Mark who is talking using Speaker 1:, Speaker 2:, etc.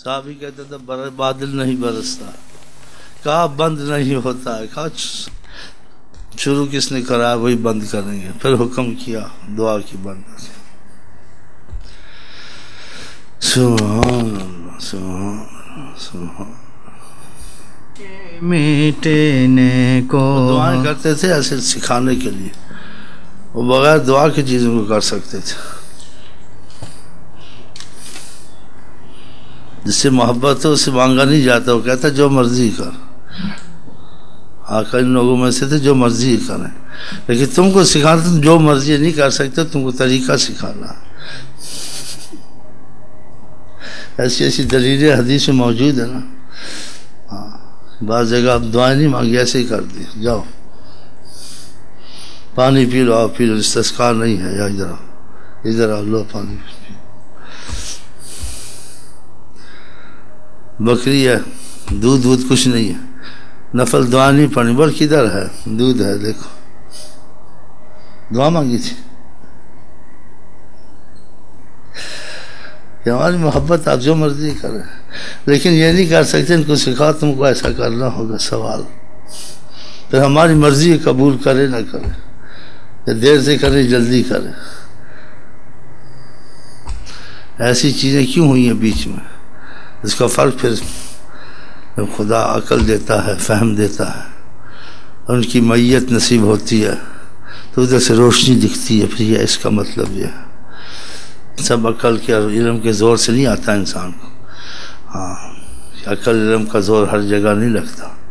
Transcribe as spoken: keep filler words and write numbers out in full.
Speaker 1: صحابی کہتا تھا بادل نہیں برستا، کہا بند نہیں ہوتا ہے، کہا شروع کس نے کرا وہی بند کریں گے، پھر حکم کیا دعا کی بند. سبحان اللہ سبحان اللہ سبحان
Speaker 2: میٹنے کو
Speaker 1: دعائیں کرتے تھے ایسے سکھانے کے لیے، وہ بغیر دعا کی چیزوں کو کر سکتے تھے. جس سے محبت ہو اس سے مانگا نہیں جاتا، وہ کہتا جو مرضی کر. آقا ان لوگوں میں سے تھے جو مرضی کریں، لیکن تم کو سکھانا تم جو مرضی نہیں کر سکتے، تم کو طریقہ سکھانا. ایسی ایسی دلیلیں حدیث میں موجود ہے نا. ہاں بعض جگہ آپ دعائیں نہیں مانگی، ایسے ہی کر دی، جاؤ پانی پی لو، آپ پی لو، استسقا نہیں ہے، یا ادھر آؤ ادھر آؤ لو پانی پی. بکری ہے، دودھ دودھ کچھ نہیں ہے، نفل دعا نہیں پڑھنی، بول کدھر ہے دودھ ہے دیکھو، دعا مانگی تھی. کہ ہماری محبت آپ جو مرضی کریں، لیکن یہ نہیں کر سکتے ان کو سکھا تم کو ایسا کرنا ہوگا. سوال پھر ہماری مرضی قبول کرے نہ کرے، یا دیر سے کرے جلدی کرے. ایسی چیزیں کیوں ہوئی ہیں بیچ میں؟ اس کا فرق پھر جب خدا عقل دیتا ہے، فہم دیتا ہے، اور ان کی معیت نصیب ہوتی ہے تو ادھر سے روشنی دکھتی ہے. پھر یہ اس کا مطلب یہ ہے، سب عقل کے اور علم کے زور سے نہیں آتا انسان کو. ہاں عقل علم کا زور ہر جگہ نہیں لگتا.